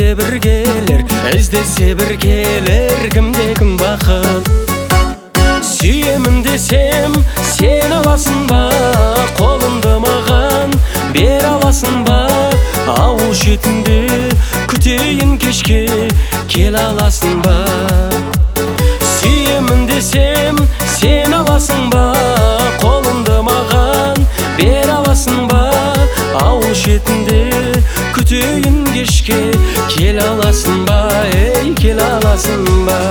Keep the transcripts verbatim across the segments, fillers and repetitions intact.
іздесе бір келер, іздесе бір келер, кімде кім бақыт. Сүйемін десем, сен аласың ба, қолымды маған бер аласың ба? Ауыл шетінде күтейін кешке, кел аласың ба? Сүйемін десем, сен аласың ба, қолымды маған бер аласың ба? Ауыл шетінде күтейін кешке, кел аласың ба, ей, кел аласың ба?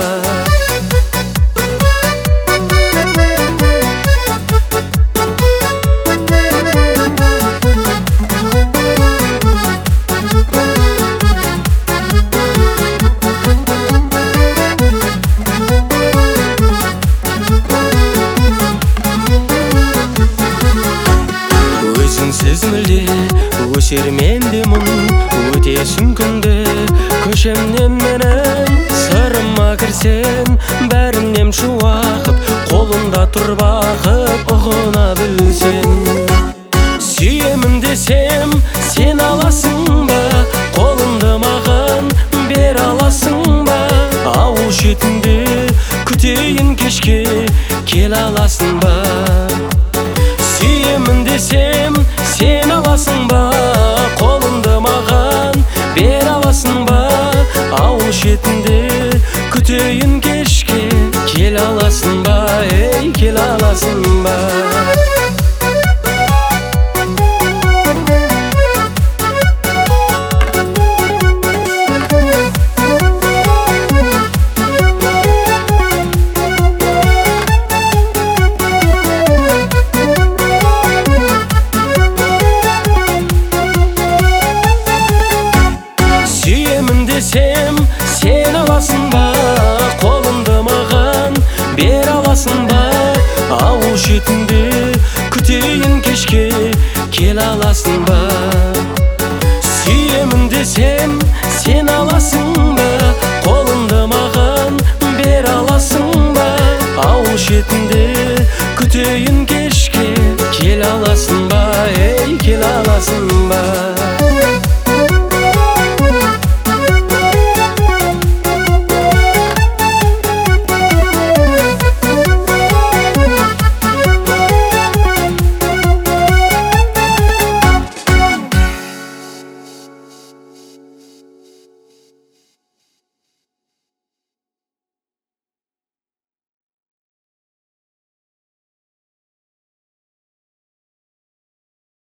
Өзіңсіз мүлде өсер менде мұң, өтесің күнде көшемнен менің. Сырыма кірсен бәрінен шуақып, қолымда тұр бақыт, ұғына білсен. Сүйемін десем, сен аласың ба, қолымды маған бер аласың ба? Ауыл шетінде күтейін кешке, кел аласың ба? Сүйемін десем, сен аласың ба, қолымды маған бер аласың ба? Ауыл шетінде күтейін кешке, кел аласың ба, ей, кел аласың ба? Сен аласың ба, қолымды маған бер аласың ба? Ауыл шетінде күтейін кешке, кел аласың ба? Сүйемін десем, сен аласың ба, қолымды маған бер аласың ба? Ауыл шетінде күтейін кешке, кел аласың ба, ей, кел аласың ба?